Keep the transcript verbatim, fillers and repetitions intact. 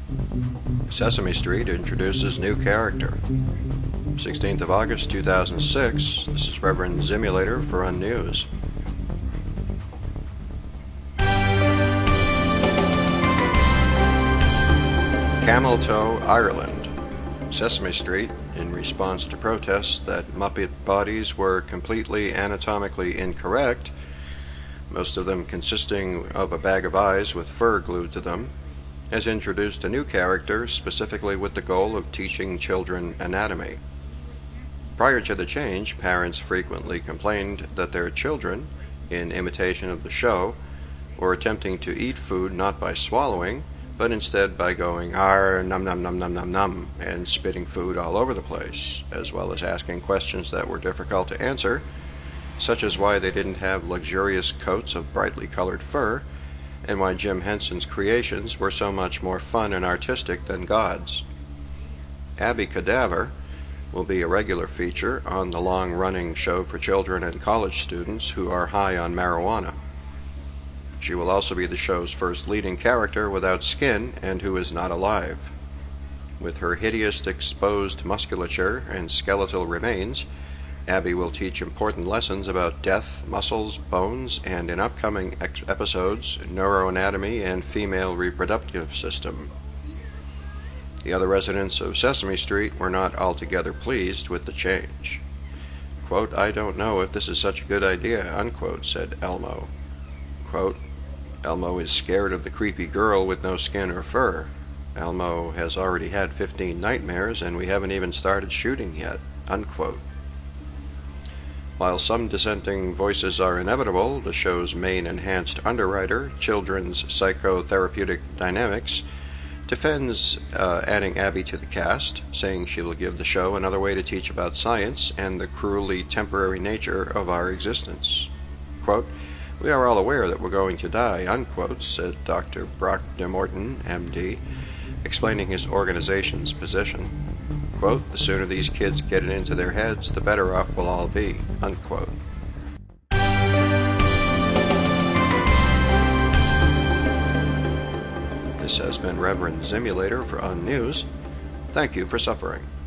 Sesame Street introduces new character. sixteenth of August two thousand six, this is Reverend Zimulator for Unnews. Cameltoe, Ireland. Sesame Street, in response to protests that Muppet bodies were completely anatomically incorrect, most of them consisting of a bag of eyes with fur glued to them, has introduced a new character specifically with the goal of teaching children anatomy. Prior to the change, parents frequently complained that their children, in imitation of the show, were attempting to eat food not by swallowing, but instead by going "ar, num num num num num num" and spitting food all over the place, as well as asking questions that were difficult to answer, such as why they didn't have luxurious coats of brightly colored fur, and why Jim Henson's creations were so much more fun and artistic than God's. Abby Cadaver will be a regular feature on the long-running show for children and college students who are high on marijuana. She will also be the show's first leading character without skin and who is not alive. With her hideous exposed musculature and skeletal remains, Abby will teach important lessons about death, muscles, bones, and in upcoming ex- episodes, neuroanatomy and female reproductive system. The other residents of Sesame Street were not altogether pleased with the change. Quote, "I don't know if this is such a good idea," unquote, said Elmo. Quote, "Elmo is scared of the creepy girl with no skin or fur. Elmo has already had fifteen nightmares and we haven't even started shooting yet," unquote. While some dissenting voices are inevitable, the show's main enhanced underwriter, Children's Psychotherapeutic Dynamics, defends uh, adding Abby to the cast, saying she will give the show another way to teach about science and the cruelly temporary nature of our existence. Quote, "We are all aware that we're going to die," unquote, said Doctor Brock de Morton, M D, explaining his organization's position. Quote, "The sooner these kids get it into their heads, the better off we'll all be," unquote. This has been Reverend Zimulator for Unnews. Thank you for suffering.